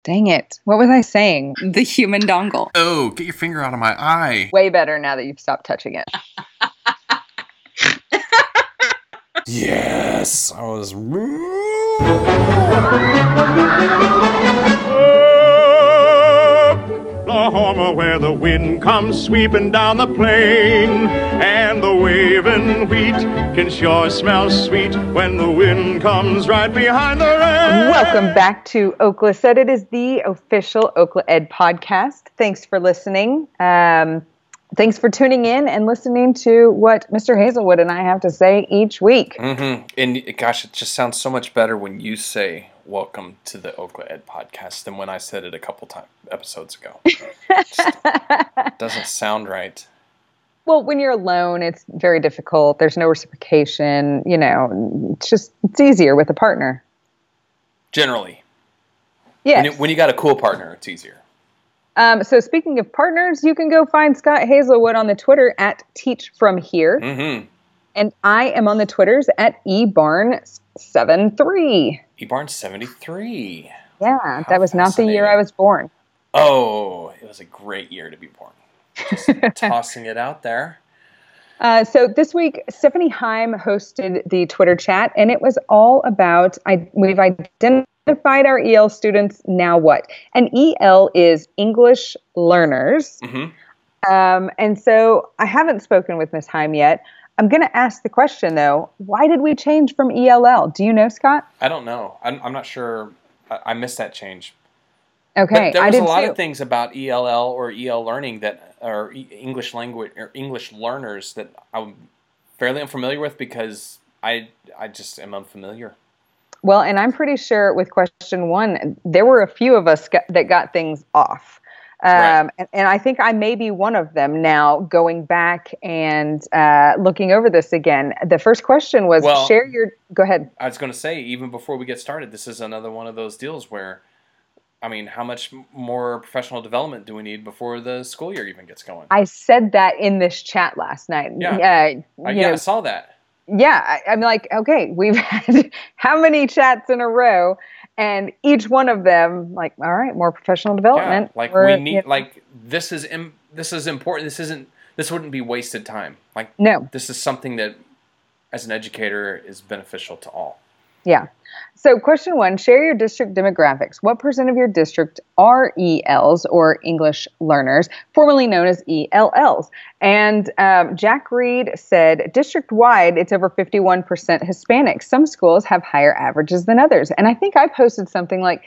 Dang it. What was I saying? The human dongle. Oh, get your finger out of my eye. Way better now that you've stopped touching it. Yes, I was. Oklahoma, where the wind comes sweeping down the plain, and the waving wheat can sure smell sweet when the wind comes right behind the rain. Welcome back to Okla Said. It is the official Okla Ed podcast. Thanks for listening. Thanks for tuning in and listening to what Mr. Hazelwood and I have to say each week. Mm-hmm. And gosh, it just sounds so much better when you say welcome to the Okla Ed podcast than when I said it a couple episodes ago. It doesn't sound right. Well, when you're alone, it's very difficult. There's no reciprocation. You know, it's easier with a partner. Generally. Yes. When you got a cool partner, it's easier. So speaking of partners, you can go find Scott Hazelwood on the Twitter at TeachFromHere. Mm-hmm. And I am on the Twitters at ebarn73. ebarn73. Yeah, that was not the year I was born. Oh, it was a great year to be born. Just tossing it out there. So this week, Stephanie Heim hosted the Twitter chat, and it was all about, we've identified our EL students, now what? And EL is English learners. Mm-hmm. And so I haven't spoken with Ms. Heim yet. I'm going to ask the question, though. Why did we change from ELL? Do you know, Scott? I don't know. I'm not sure. I missed that change. Okay, but there was a lot of things about ELL or EL learning that are English language or English learners that I'm fairly unfamiliar with because I just am unfamiliar. Well, and I'm pretty sure with question one, there were a few of us that got things off. Right. And I think I may be one of them now going back and looking over this again. The first question was go ahead. I was going to say, even before we get started, this is another one of those deals where, I mean, how much more professional development do we need before the school year even gets going? I said that in this chat last night. Yeah, I saw that. Yeah, I'm like, okay, we've had how many chats in a row, and each one of them, like, all right, more professional development. Yeah, like we need, like this is important. This wouldn't be wasted time. Like, no, this is something that, as an educator, is beneficial to all. Yeah. So question one, share your district demographics. What % of your district are ELs or English learners, formerly known as ELLs? And Jack Reed said, district-wide, it's over 51% Hispanic. Some schools have higher averages than others. And I think I posted something like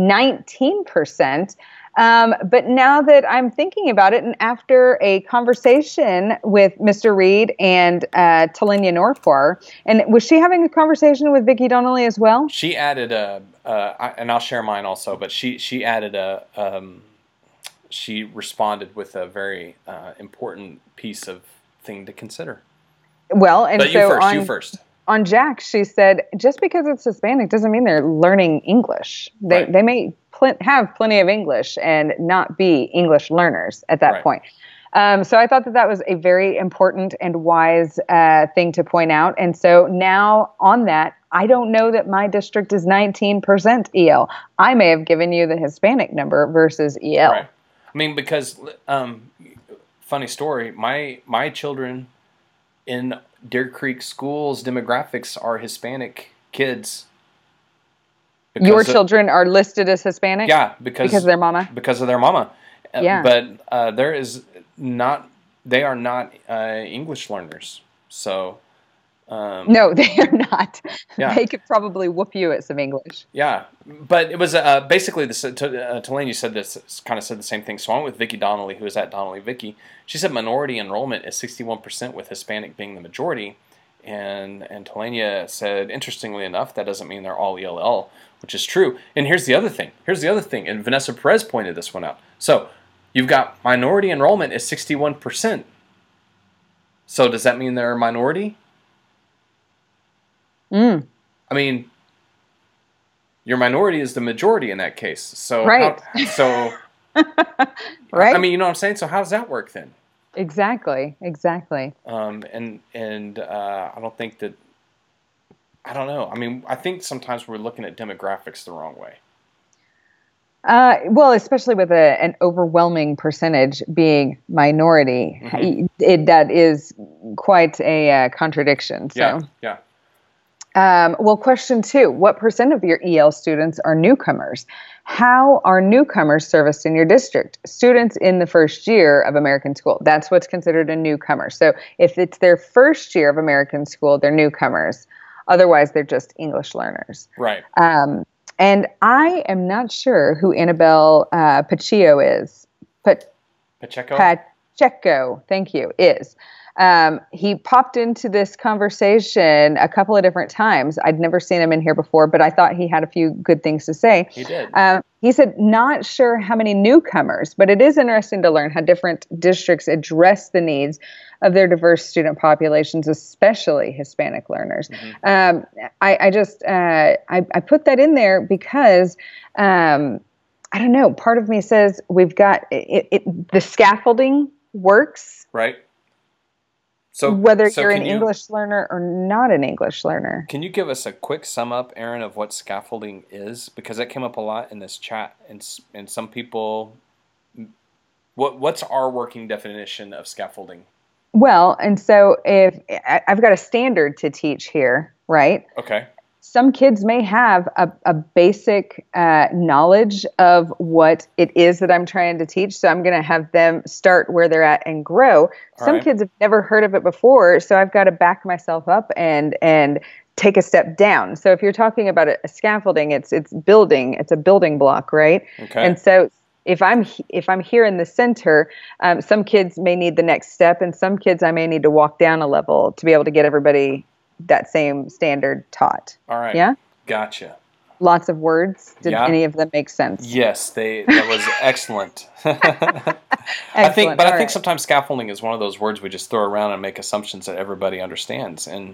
19%. But now that I'm thinking about it, and after a conversation with Mr. Reed and Talenia Northwar, and was she having a conversation with Vicki Donnelly as well? She added and I'll share mine also, but she added she responded with a very important piece of thing to consider. Well, and but you first. On Jack, she said, just because it's Hispanic doesn't mean they're learning English. They may have plenty of English and not be English learners at that point. So I thought that was a very important and wise thing to point out. And so now on that, I don't know that my district is 19% EL. I may have given you the Hispanic number versus EL. Right. I mean, because, funny story, my children in Deer Creek schools demographics are Hispanic kids. Your children are listed as Hispanic? Yeah, because of their mama? Because of their mama. Yeah. But they are not English learners. So. No, they are not. Yeah. They could probably whoop you at some English. Yeah, but it was basically Talenia said the same thing. So I went with Vicki Donnelly, who was at Donnelly Vicki. She said minority enrollment is 61%, with Hispanic being the majority. And Talenia said, interestingly enough, that doesn't mean they're all ELL, which is true. And here's the other thing. And Vanessa Perez pointed this one out. So you've got minority enrollment is 61%. So does that mean they're a minority? I mean, your minority is the majority in that case. So, right. Right. I mean, you know what I'm saying? So how does that work then? Exactly. And I don't think that, I don't know. I mean, I think sometimes we're looking at demographics the wrong way. Well, especially with an overwhelming percentage being minority, that is quite a contradiction. So, Yeah. well, question 2, what percent of your EL students are newcomers? How are newcomers serviced in your district? Students in the first year of American school. That's what's considered a newcomer. So if it's their first year of American school, they're newcomers. Otherwise, they're just English learners. Right. And I am not sure who Annabelle Pacheco is. Pacheco? Pacheco, thank you, is. He popped into this conversation a couple of different times. I'd never seen him in here before, but I thought he had a few good things to say. He did. He said, not sure how many newcomers, but it is interesting to learn how different districts address the needs of their diverse student populations, especially Hispanic learners. I put that in there because, I don't know, part of me says we've got the scaffolding works. Right. So whether you're an English learner or not an English learner. Can you give us a quick sum up, Aaron, of what scaffolding is? Because that came up a lot in this chat, and some people. What's our working definition of scaffolding? Well, and so if I've got a standard to teach here, right? Okay. Some kids may have a basic knowledge of what it is that I'm trying to teach. So I'm going to have them start where they're at and grow. Some kids have never heard of it before. So I've got to back myself up and take a step down. So if you're talking about a scaffolding, it's building. It's a building block, right? Okay. And so if I'm here in the center, some kids may need the next step, and some kids I may need to walk down a level to be able to get everybody that same standard taught. All right. Yeah? Gotcha. Lots of words. Did any of them make sense? Yes, that was excellent. I think sometimes scaffolding is one of those words we just throw around and make assumptions that everybody understands, and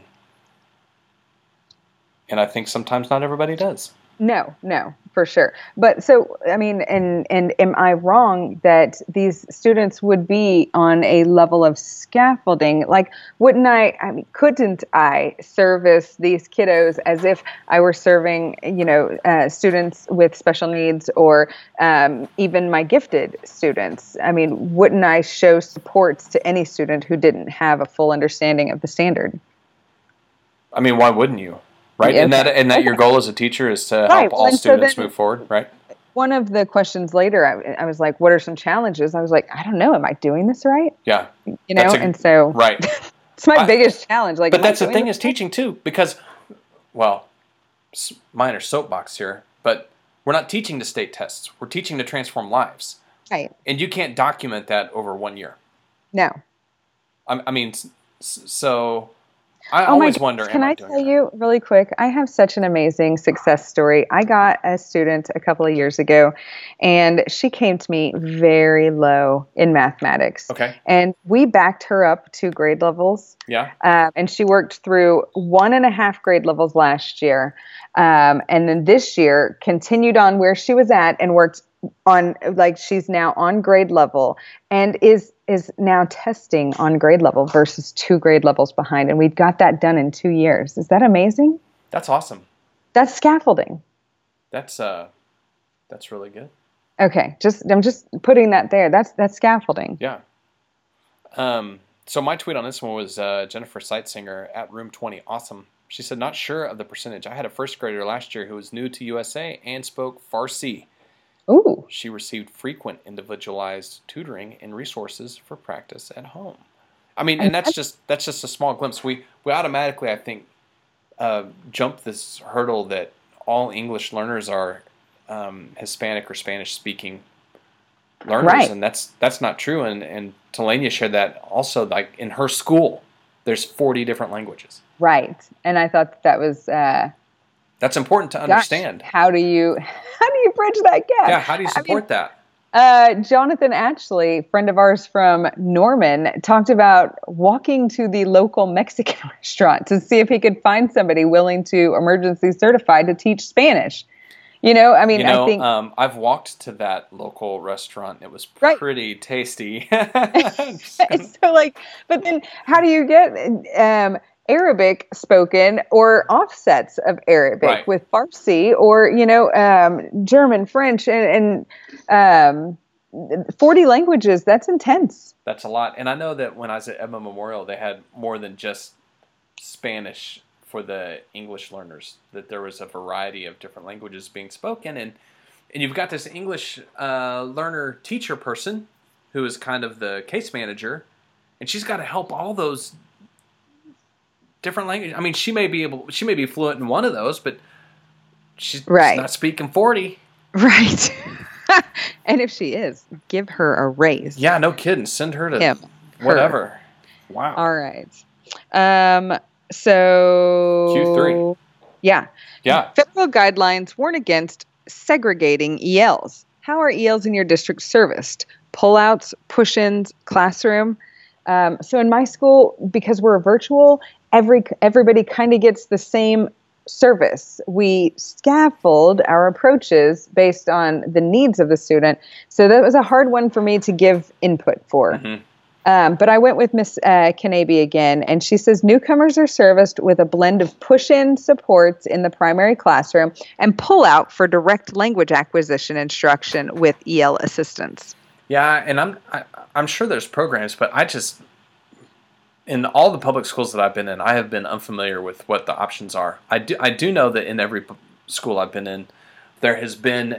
I think sometimes not everybody does. No, for sure. But so, I mean, and am I wrong that these students would be on a level of scaffolding? Like, couldn't I service these kiddos as if I were serving, students with special needs or even my gifted students? I mean, wouldn't I show supports to any student who didn't have a full understanding of the standard? I mean, why wouldn't you? Right, Yeah, and that your goal as a teacher is to help all students move forward, right? One of the questions later, I was like, "What are some challenges?" I was like, "I don't know. Am I doing this right?" Yeah, and so right. It's my biggest challenge. Like, but that's the thing is teaching too, because, well, minor soapbox here, but we're not teaching to state tests. We're teaching to transform lives, right? And you can't document that over 1 year. No. I mean, so. I always wonder. Can I tell you really quick? I have such an amazing success story. I got a student a couple of years ago, and she came to me very low in mathematics. Okay. And we backed her up 2 grade levels. Yeah. And she worked through 1.5 grade levels last year. And then this year continued on where she was at and worked on, like, she's now on grade level and is now testing on grade level versus 2 grade levels behind. And we got that done in 2 years. Is that amazing? That's awesome. That's scaffolding. That's really good. Okay. I'm just putting that there. That's scaffolding. Yeah. So my tweet on this one was Jennifer Seitsinger at Room 20. Awesome. She said, not sure of the percentage. I had a first grader last year who was new to USA and spoke Farsi. Ooh. She received frequent individualized tutoring and resources for practice at home. I mean, and that's just a small glimpse. We automatically, I think, jump this hurdle that all English learners are Hispanic or Spanish speaking learners, right. And that's not true. And Talania shared that also. Like in her school, there's 40 different languages. Right, and I thought that was. That's important to understand. How do you bridge that gap? Yeah, how do you support that? Jonathan Ashley, friend of ours from Norman, talked about walking to the local Mexican restaurant to see if he could find somebody willing to emergency certify to teach Spanish. I think I've walked to that local restaurant. It was pretty tasty. But then how do you get Arabic spoken or offsets of Arabic Right. with Farsi or, German, French, and 40 languages. That's intense. That's a lot. And I know that when I was at Edmond Memorial, they had more than just Spanish for the English learners, that there was a variety of different languages being spoken. And you've got this English learner teacher person who is kind of the case manager, and she's got to help all those different languages. I mean, she may be fluent in one of those, but she's not speaking 40. Right. And if she is, give her a raise. Yeah, no kidding. Send her to whatever. Her. Wow. All right. So Q3. Yeah. Yeah. Federal guidelines warn against segregating ELs. How are ELs in your district serviced? Pullouts, push-ins, classroom. So in my school, because we're virtual, everybody kind of gets the same service. We scaffold our approaches based on the needs of the student. So that was a hard one for me to give input for. Mm-hmm. But I went with Miss Kanabe again, and she says newcomers are serviced with a blend of push-in supports in the primary classroom and pull-out for direct language acquisition instruction with EL assistance. Yeah, and I'm sure there's programs, but in all the public schools that I've been in, I have been unfamiliar with what the options are. I do know that in every school I've been in, there has been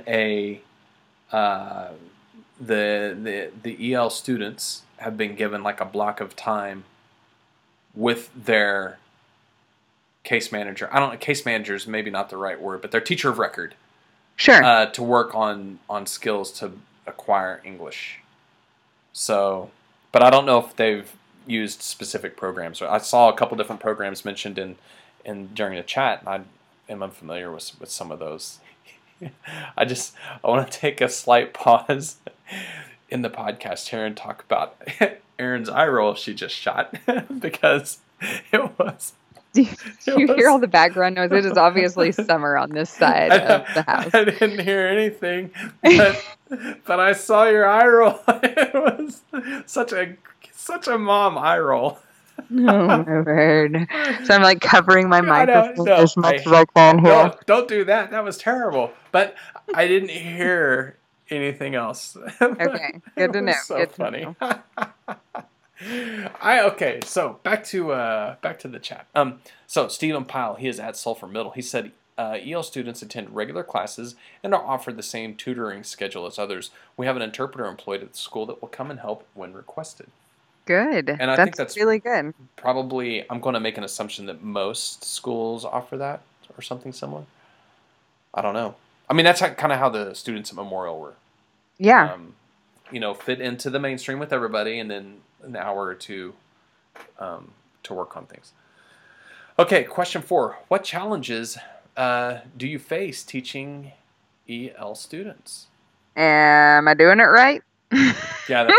the EL students have been given like a block of time with their case manager. Case manager is maybe not the right word, but their teacher of record. Sure. To work on skills to acquire English. So, but I don't know if they've used specific programs. I saw a couple different programs mentioned in during the chat, and I am unfamiliar with some of those. I want to take a slight pause in the podcast here and talk about Erin's eye roll she just shot because it was. Do you hear all the background noise? It is obviously summer on this side of the house. I didn't hear anything, but I saw your eye roll. It was such a mom eye roll. Oh my word! So I'm like covering my microphone as much as I can here. No, don't do that. That was terrible. But I didn't hear anything else. Okay, good to know. So good funny. To know. Okay. So back to the chat. So Stephen Pyle, he is at Sulphur Middle. He said EL students attend regular classes and are offered the same tutoring schedule as others. We have an interpreter employed at the school that will come and help when requested. Good. And I think that's really good. Probably, I'm going to make an assumption that most schools offer that or something similar. I don't know. I mean, that's kind of how the students at Memorial were. Yeah. Fit into the mainstream with everybody, and then an hour or two to work on things. Okay, question 4. What challenges do you face teaching EL students? Am I doing it right? Yeah,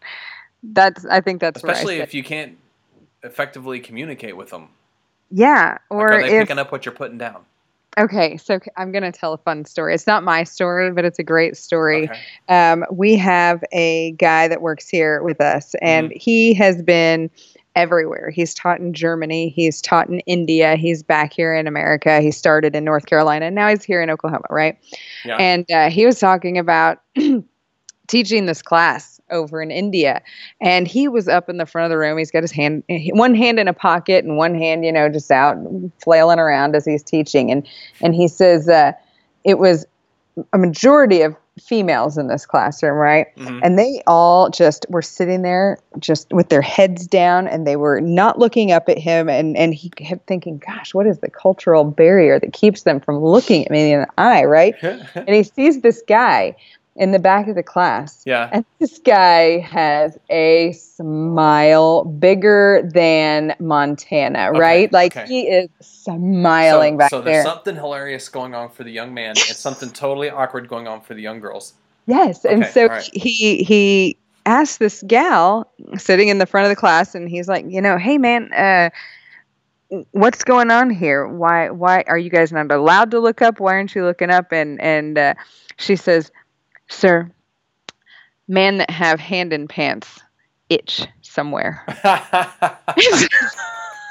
I think that's especially if you can't effectively communicate with them. Yeah, or are they picking up what you're putting down? Okay, so I'm going to tell a fun story. It's not my story, but it's a great story. Okay. We have a guy that works here with us, and he has been everywhere. He's taught in Germany. He's taught in India. He's back here in America. He started in North Carolina, and now he's here in Oklahoma, right? Yeah. And he was talking about teaching this class over in India, and he was up in the front of the room. He's got his one hand in a pocket and one hand, just out flailing around as he's teaching. And he says it was a majority of females in this classroom, right? Mm-hmm. And they all just were sitting there just with their heads down, and they were not looking up at him. And he kept thinking, gosh, what is the cultural barrier that keeps them from looking at me in the eye, right? And he sees this guy in the back of the class. Yeah. And this guy has a smile bigger than Montana, right? Like he is smiling back there. So there's something hilarious going on for the young man and something totally awkward going on for the young girls. Yes. And so he asked this gal sitting in the front of the class, and he's like, hey man, what's going on here? Why are you guys not allowed to look up? Why aren't you looking up? And she says, sir, man that have hand in pants itch somewhere.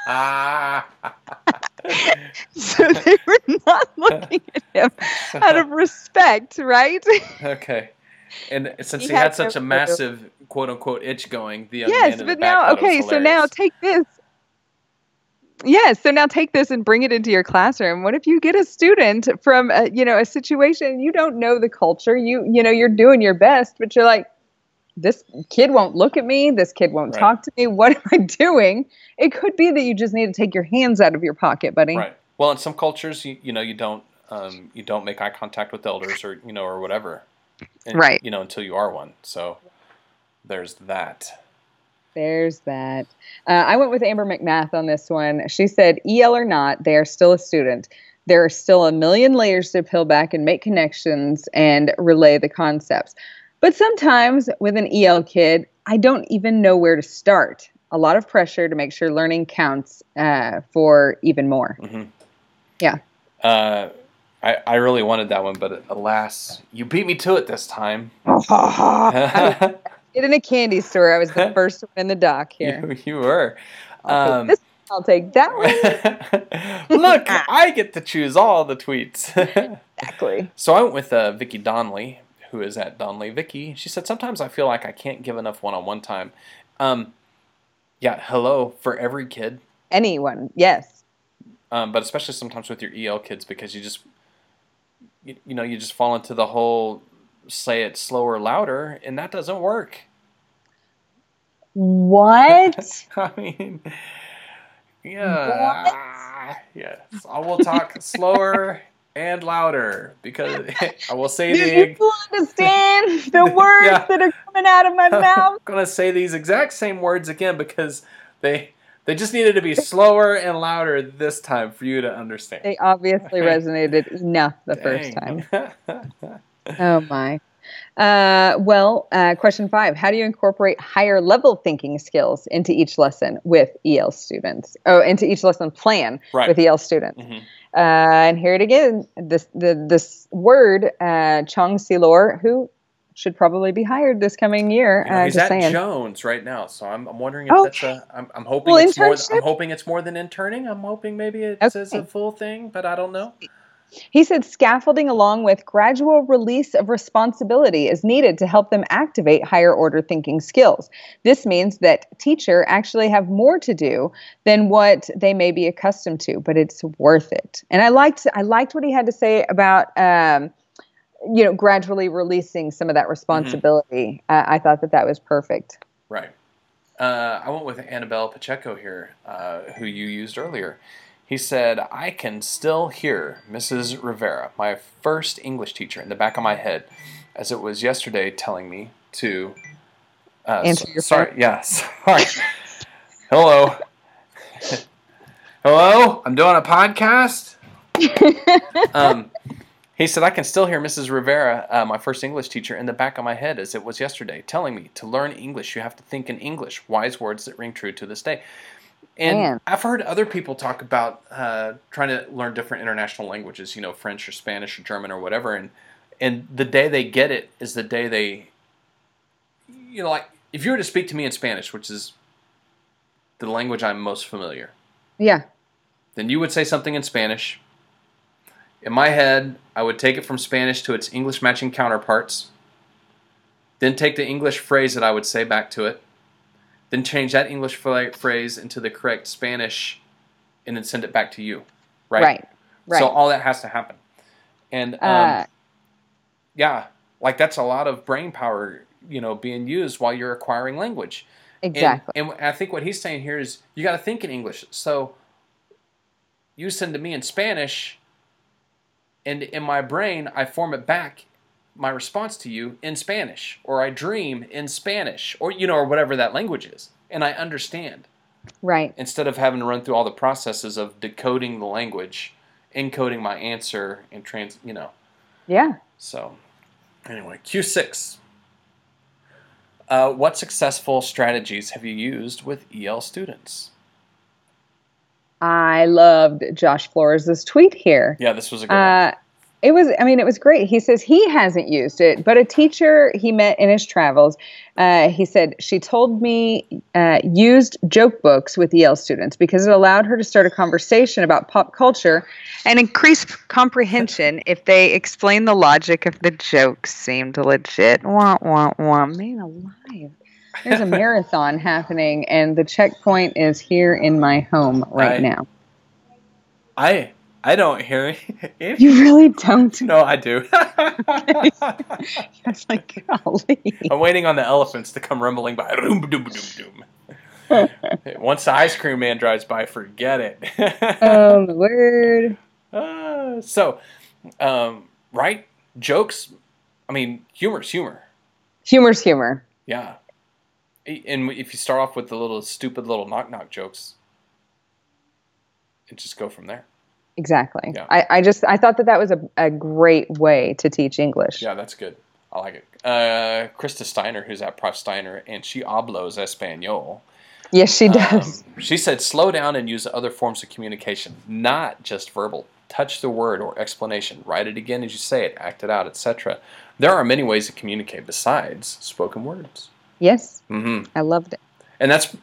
So they were not looking at him out of respect, right? Okay. And since He he had had such no a clue. massive quote-unquote itch going, the young Yes, man in the but back now, thought it was okay, so now hilarious. take this. Yes, so now take this and bring it into your classroom. What if you get a student from a situation you don't know the culture, you're doing your best, but you're like, this kid won't look at me, this kid won't Right. talk to me. What am I doing? It could be that you just need to take your hands out of your pocket, buddy. Right. Well, in some cultures, you don't make eye contact with elders or whatever, Right. until you are one. So there's that. There's that. I went with Amber McMath on this one. She said, EL or not, they are still a student. There are still a million layers to peel back and make connections and relay the concepts. But sometimes with an EL kid, I don't even know where to start. A lot of pressure to make sure learning counts for even more. Mm-hmm. Yeah. I really wanted that one, but alas, you beat me to it this time. In a candy store, I was the first one in the dock here. You were. I'll take that one. Look, I get to choose all the tweets. Exactly. So I went with Vicky Donnelly, who is at Donnelly Vicky. She said, sometimes I feel like I can't give enough one-on-one time. Yeah, hello for every kid. Anyone, yes. But especially sometimes with your EL kids, because you just fall into the whole say it slower, louder, and that doesn't work. What? I mean, yeah. Yes, I will talk slower and louder because I will say Do you understand the words that are coming out of my mouth? I'm going to say these exact same words again because they just needed to be slower and louder this time for you to understand. They obviously resonated enough the first time. Oh, my. Question 5. How do you incorporate higher level thinking skills into each lesson with EL students? Oh, into each lesson plan with EL students. Mm-hmm. And here it again, this word, Chong Silor, who should probably be hired this coming year. He's at Jones right now, so I'm wondering if that's I'm hoping it's more. I'm hoping it's more than interning. I'm hoping maybe it says a full thing, but I don't know. He said scaffolding along with gradual release of responsibility is needed to help them activate higher order thinking skills. This means that teachers actually have more to do than what they may be accustomed to, but it's worth it. And I liked what he had to say about gradually releasing some of that responsibility. Mm-hmm. I thought that was perfect. Right. I went with Annabelle Pacheco here, who you used earlier. He said, I can still hear Mrs. Rivera, my first English teacher, in the back of my head, as it was yesterday telling me to... answer your phone. Yeah, sorry. Hello. Hello? I'm doing a podcast? He said, I can still hear Mrs. Rivera, my first English teacher, in the back of my head as it was yesterday, telling me to learn English, you have to think in English, wise words that ring true to this day. And I've heard other people talk about trying to learn different international languages, French or Spanish or German or whatever. And the day they get it is the day they, like if you were to speak to me in Spanish, which is the language I'm most familiar. Yeah. Then you would say something in Spanish. In my head, I would take it from Spanish to its English matching counterparts. Then take the English phrase that I would say back to it. Then change that English phrase into the correct Spanish and then send it back to you. Right. So all that has to happen. And that's a lot of brain power, being used while you're acquiring language. Exactly. And I think what he's saying here is you got to think in English. So you send to me in Spanish, and in my brain, I form it back, my response to you, in Spanish, or I dream in Spanish, or or whatever that language is, and I understand. Right. Instead of having to run through all the processes of decoding the language, encoding my answer, and Yeah. So, anyway, Q6. What successful strategies have you used with EL students? I loved Josh Flores' tweet here. Yeah, this was a good one. It was great. He says he hasn't used it, but a teacher he met in his travels, he said, she told me used joke books with EL students because it allowed her to start a conversation about pop culture and increase comprehension if they explained the logic of the jokes seemed legit. Wah, wah, wah. Man alive. There's a marathon happening, and the checkpoint is here in my home right now. I don't hear it. You really don't? No, I do. I was like, golly. I'm waiting on the elephants to come rumbling by. Once the ice cream man drives by, forget it. Oh, the word. Right? Jokes, humor's humor. Humor's humor. Yeah. And if you start off with the little stupid little knock-knock jokes, and just go from there. Exactly. Yeah. I thought that was a great way to teach English. Yeah, that's good. I like it. Krista Steiner, who's at Prof. Steiner, and she hablos español. Yes, she does. She said, slow down and use other forms of communication, not just verbal. Touch the word or explanation. Write it again as you say it. Act it out, etc. There are many ways to communicate besides spoken words. Yes. Mm-hmm. I loved it. And that's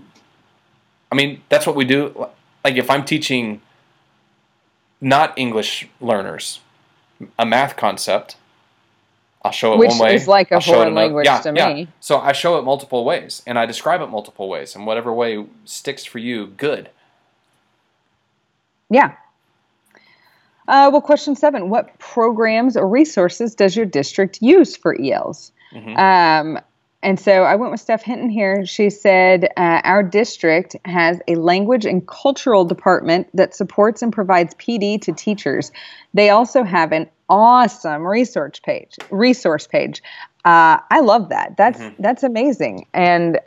what we do. Like if I'm teaching not English learners a math concept, I'll show it one way. Which is like a foreign language to me. Yeah. So I show it multiple ways, and I describe it multiple ways, and whatever way sticks for you, good. Yeah. Well, question 7. What programs or resources does your district use for ELs? Mm-hmm. And so I went with Steph Hinton here. She said, our district has a language and cultural department that supports and provides PD to teachers. They also have an awesome resource page. I love that. That's amazing. And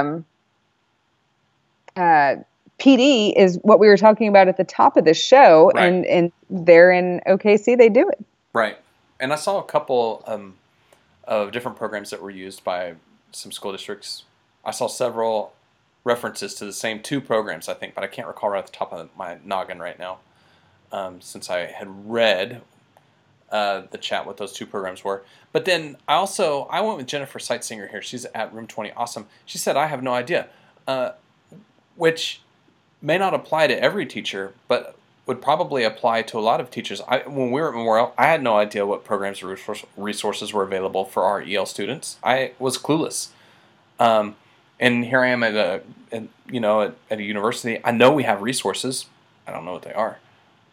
PD is what we were talking about at the top of the show, right. and they're in OKC. They do it. Right. And I saw a couple of different programs that were used by some school districts. I saw several references to the same 2 programs, I think, but I can't recall right off the top of my noggin right now, since I had read the chat what those 2 programs were. But then I went with Jennifer Sightsinger here. She's at Room 20. Awesome. She said, I have no idea, which may not apply to every teacher, but would probably apply to a lot of teachers. When we were at Memorial, I had no idea what programs or resources were available for our EL students. I was clueless. And here I am at a university. I know we have resources. I don't know what they are.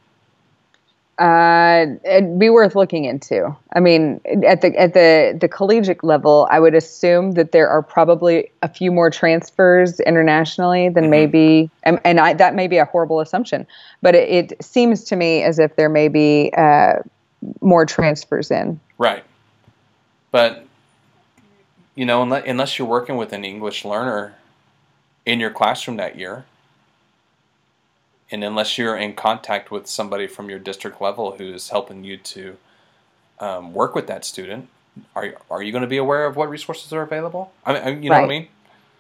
It'd be worth looking into. I mean, at the collegiate level, I would assume that there are probably a few more transfers internationally than maybe, and that may be a horrible assumption, but it seems to me as if there may be more transfers in. Right. But, unless you're working with an English learner in your classroom that year, and unless you're in contact with somebody from your district level who's helping you to work with that student, are you going to be aware of what resources are available? You know what I mean?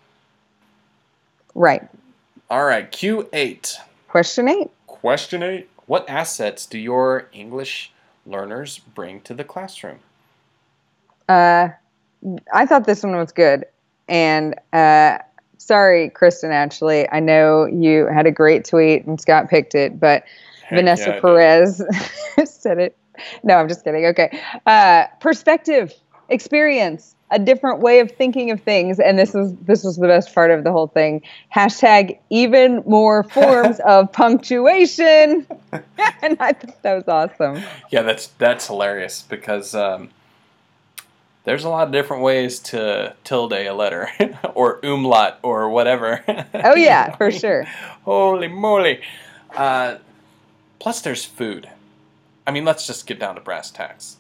Right. All right, Q8. Question 8. Question 8. What assets do your English learners bring to the classroom? I thought this one was good. And sorry, Kristen, actually. I know you had a great tweet and Scott picked it, but Vanessa Perez said it. No, I'm just kidding. Okay. Perspective, experience, a different way of thinking of things. And this was the best part of the whole thing. # even more forms of punctuation. And I thought that was awesome. Yeah, that's hilarious because there's a lot of different ways to tilde a letter or umlaut or whatever. Oh, yeah, for sure. Holy moly. Plus, there's food. Let's just get down to brass tacks.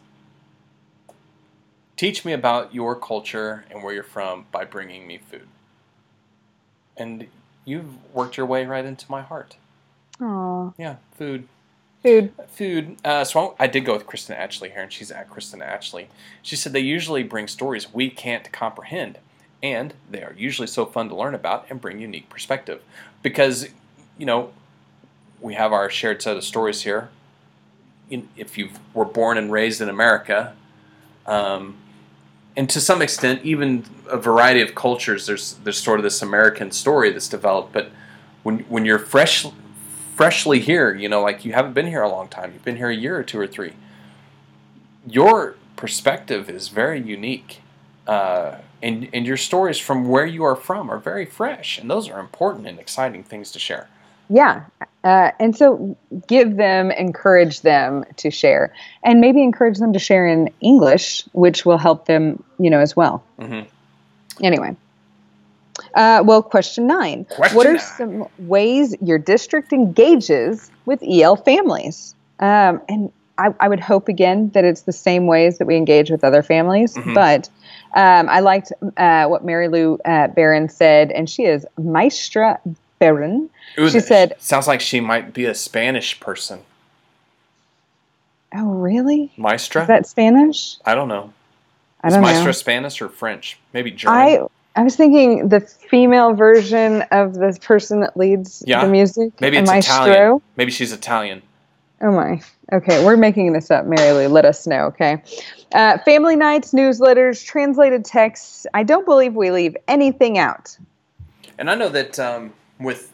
Teach me about your culture and where you're from by bringing me food. And you've worked your way right into my heart. Aww. Yeah, food. Food. So I did go with Kristen Ashley here, and she's at Kristen Ashley. She said they usually bring stories we can't comprehend, and they are usually so fun to learn about and bring unique perspective. Because, we have our shared set of stories here. if you were born and raised in America, and to some extent, even a variety of cultures, there's sort of this American story that's developed. But when you're freshly here, like you haven't been here a long time, you've been here a year or two or three, your perspective is very unique. And your stories from where you are from are very fresh, and those are important and exciting things to share. Yeah. And so encourage them to share, and maybe encourage them to share in English, which will help them, as well. Mm-hmm. Anyway. Question 9. What are some ways your district engages with EL families? And I would hope, again, that it's the same ways that we engage with other families. Mm-hmm. But I liked what Mary Lou Barron said, and she is Maestra Barron. She said, sounds like she might be a Spanish person. Oh, really? Maestra? Is that Spanish? I don't know. I don't know. Maestra Spanish or French? Maybe German? I was thinking the female version of the person that leads the music. Maybe it's Italian. Maybe she's Italian. Oh, my. Okay, we're making this up, Mary Lou. Let us know, okay? Family nights, newsletters, translated texts. I don't believe we leave anything out. And I know that with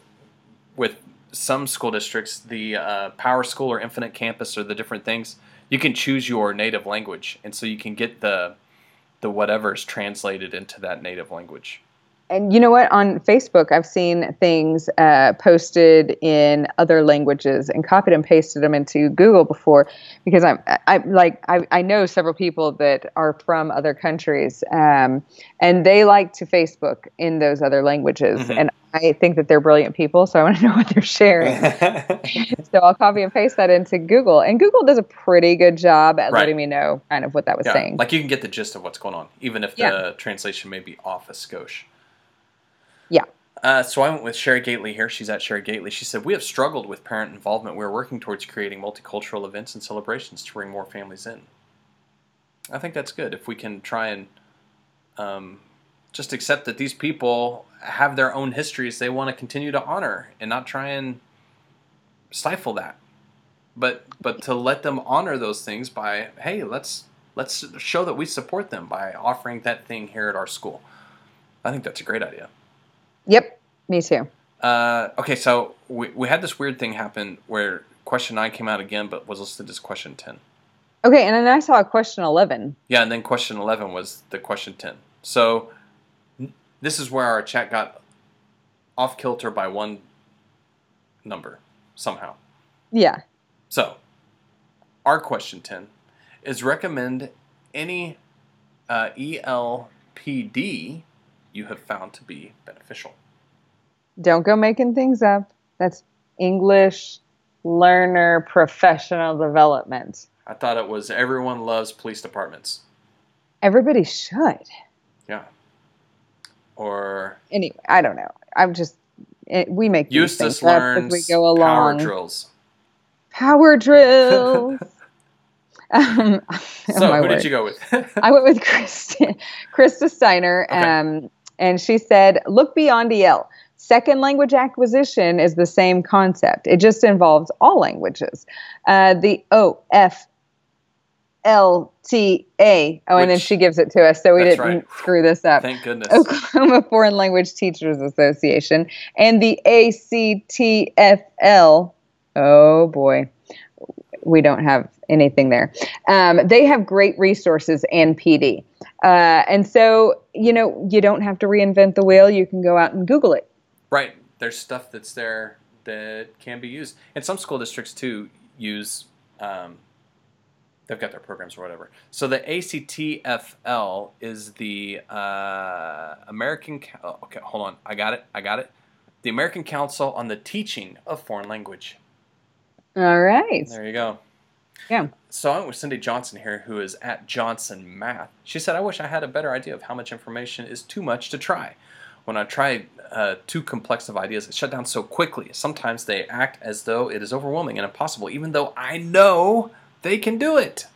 some school districts, the Power School or Infinite Campus or the different things, you can choose your native language. And so you can get the whatever's translated into that native language. And you know what? On Facebook, I've seen things posted in other languages and copied and pasted them into Google before, because I know several people that are from other countries, and they like to Facebook in those other languages. Mm-hmm. And I think that they're brilliant people, so I want to know what they're sharing. So I'll copy and paste that into Google, and Google does a pretty good job at letting me know kind of what that was saying. Like you can get the gist of what's going on, even if the translation may be off a skosh. Yeah. So I went with Sherry Gately here. She's at Sherry Gately. She said, we have struggled with parent involvement. We're working towards creating multicultural events and celebrations to bring more families in. I think that's good. If we can try and just accept that these people have their own histories they want to continue to honor and not try and stifle that. But to let them honor those things by, hey, let's show that we support them by offering that thing here at our school. I think that's a great idea. Yep, me too. Okay, so we had this weird thing happen where question 9 came out again, but was listed as question 10. Okay, and then I saw question 11. Yeah, and then question 11 was the question 10. So this is where our chat got off kilter by one number somehow. Yeah. So our question 10 is recommend any ELPD you have found to be beneficial. Don't go making things up. That's English Learner Professional Development. I thought it was everyone loves police departments. Everybody should. Yeah. Or anyway, I don't know. We make these Eustace things up learns as we go along. power drills. Power drills. So who did you go with? I went with Krista Steiner. Okay. And she said, look beyond EL. Second language acquisition is the same concept. It just involves all languages. The OFLTA. And then she gives it to us, so we didn't screw this up. Thank goodness. Oklahoma Foreign Language Teachers Association. And the ACTFL. Oh, boy. We don't have anything there. They have great resources and PD. And so, you don't have to reinvent the wheel. You can go out and Google it. Right. There's stuff that's there that can be used. And some school districts, too, use, they've got their programs or whatever. So the ACTFL is the American, okay, hold on. I got it. The American Council on the Teaching of Foreign Language. All right. There you go. Yeah. So I went with Cindy Johnson here, who is at Johnson Math. She said, I wish I had a better idea of how much information is too much to try. When I try too complex of ideas, it shut down so quickly. Sometimes they act as though it is overwhelming and impossible, even though I know they can do it.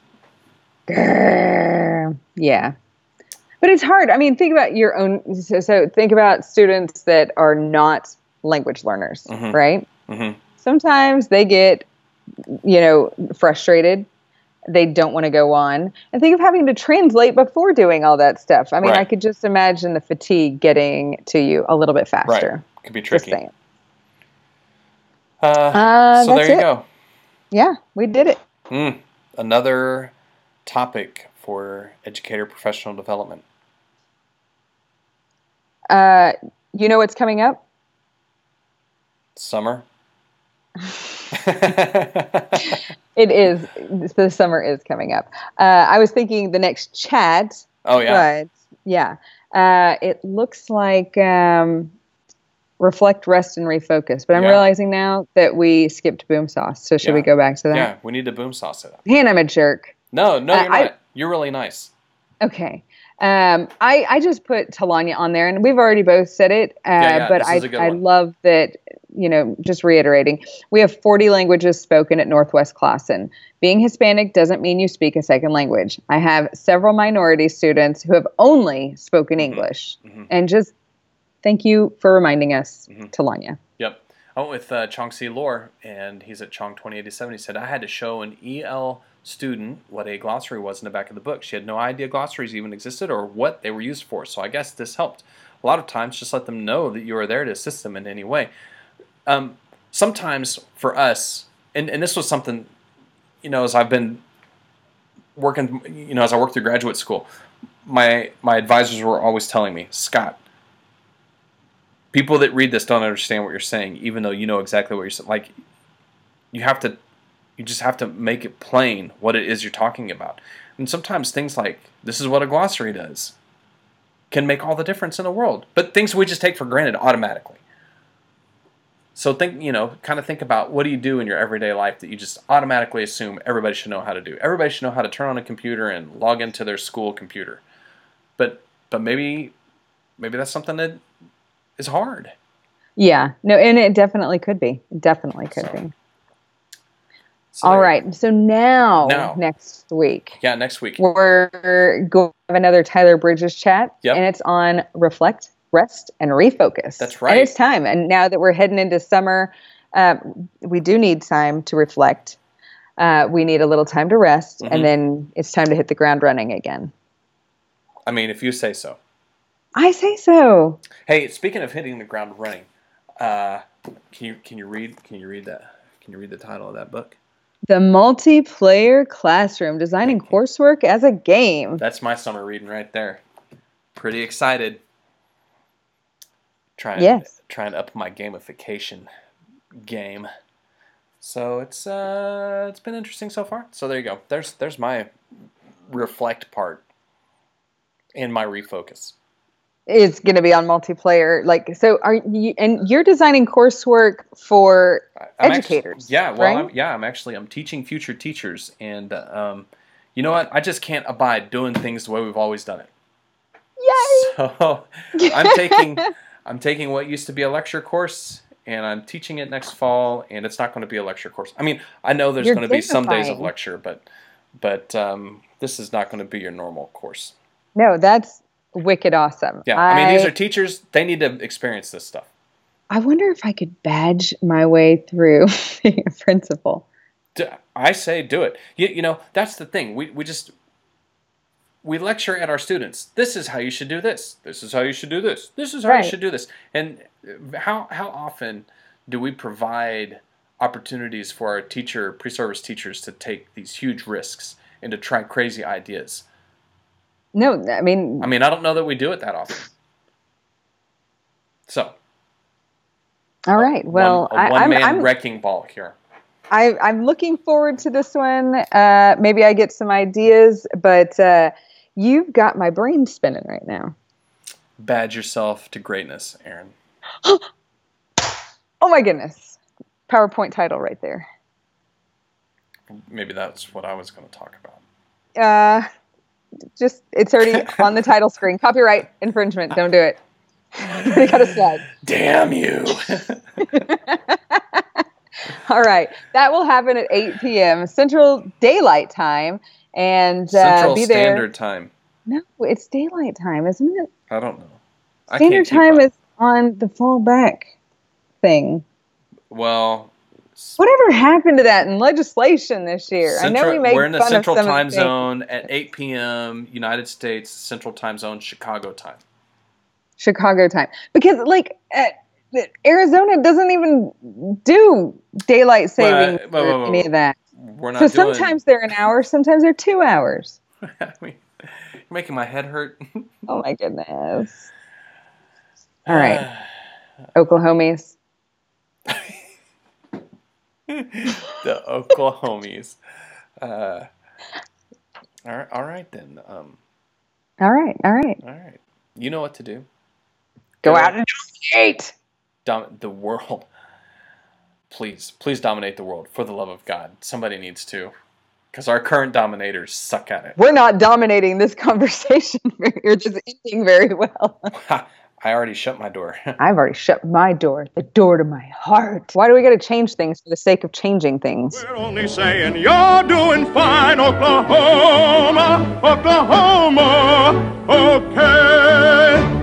Yeah. But it's hard. I mean, think about your own. So think about students that are not language learners, right? Mm-hmm. Sometimes they get frustrated. They don't want to go on. And think of having to translate before doing all that stuff. I mean, Right. I could just imagine the fatigue getting to you a little bit faster. Right. Could be Just tricky. saying. So that's there you it. go. Yeah, we did it. Another topic for educator professional development. You know what's coming up? Summer. It is. The summer is coming up. I was thinking the next chat. Oh, yeah. But yeah, it looks like reflect, rest, and refocus. But I'm Yeah. realizing now that we skipped boom sauce. So should we Yeah. go back to that? Yeah, we need to boom sauce it up. Man, I'm a jerk. No, you're I- not. You're really nice. Okay. I just put Talanya on there, and we've already both said it. Yeah, but this is a good I one. love that. Just reiterating, we have 40 languages spoken at Northwest Clawson. Being Hispanic doesn't mean you speak a second language. I have several minority students who have only spoken English, and just thank you for reminding us, Talanya. Yep. I went with Chong Si Lor, and he's at Chong 2087. He said, I had to show an EL student what a glossary was in the back of the book. She had no idea glossaries even existed or what they were used for. So I guess this helped. A lot of times, just let them know that you are there to assist them in any way. Sometimes for us, and this was something, as I've been working, as I worked through graduate school, my advisors were always telling me, Scott, people that read this don't understand what you're saying, even though you know exactly what you're saying. Like, you just have to make it plain what it is you're talking about. And sometimes things like, this is what a glossary does, can make all the difference in the world. But things we just take for granted automatically. So think about what do you do in your everyday life that you just automatically assume everybody should know how to do. Everybody should know how to turn on a computer and log into their school computer. But maybe that's something that is hard. Yeah, no, and it definitely could be. It definitely could be. So All right, so now next week. Yeah, next week. We're going to have another Tyler Bridges chat, Yep. and it's on reflect, rest, and refocus. That's right. And it's time. And now that we're heading into summer, we do need time to reflect. We need a little time to rest, and then it's time to hit the ground running again. I mean, if you say so. I say so. Hey, speaking of hitting the ground running, can you read that? Can you read the title of that book? The Multiplayer Classroom, Designing Coursework as a Game. That's my summer reading right there. Pretty excited. Trying to up my gamification game. So it's been interesting so far. So there you go. There's my reflect part and my refocus. It's going to be on multiplayer. You're designing coursework for educators. I'm teaching future teachers, and you know what? I just can't abide doing things the way we've always done it. Yay! So I'm taking what used to be a lecture course, and I'm teaching it next fall, and it's not going to be a lecture course. I mean, I know there's going to be some days of lecture, but this is not going to be your normal course. No, that's wicked awesome. Yeah, I mean, these are teachers. They need to experience this stuff. I wonder if I could badge my way through being a principal. I say do it. That's the thing. We lecture at our students. This is how you should do this. This is how you should do this. This is how you should do this. And how often do we provide opportunities for our pre-service teachers to take these huge risks and to try crazy ideas? No, I mean, I don't know that we do it that often. So. All right. Well, I'm wrecking ball here. I'm looking forward to this one. Maybe I get some ideas, but you've got my brain spinning right now. Badge yourself to greatness, Aaron. Oh my goodness. PowerPoint title right there. Maybe that's what I was going to talk about. It's already on the title screen. Copyright infringement. Don't do it. They got a slide. Damn you. All right. That will happen at 8 p.m. Central Daylight Time. And Central be there. Standard Time. No, it's daylight time, isn't it? I don't know. Standard time is on the fallback thing. Well, Whatever happened to that in legislation this year? I know we made we're in the fun Central of some Time of the things. Zone at 8 p.m. United States Central Time Zone, Chicago time. Chicago time. Because, like, Arizona doesn't even do daylight saving or any of that. We're not So sometimes they're an hour, sometimes they're 2 hours. I mean, you're making my head hurt. Oh, my goodness. All right. Oklahomies. The Oklahomies. All right then. All right. You know what to do. Go out and dominate. The world. Please dominate the world for the love of God. Somebody needs to, because our current dominators suck at it. We're not dominating this conversation or this ending very well. I already shut my door. I've already shut my door, the door to my heart. Why do we got to change things for the sake of changing things? We're only saying you're doing fine, Oklahoma, Oklahoma, okay.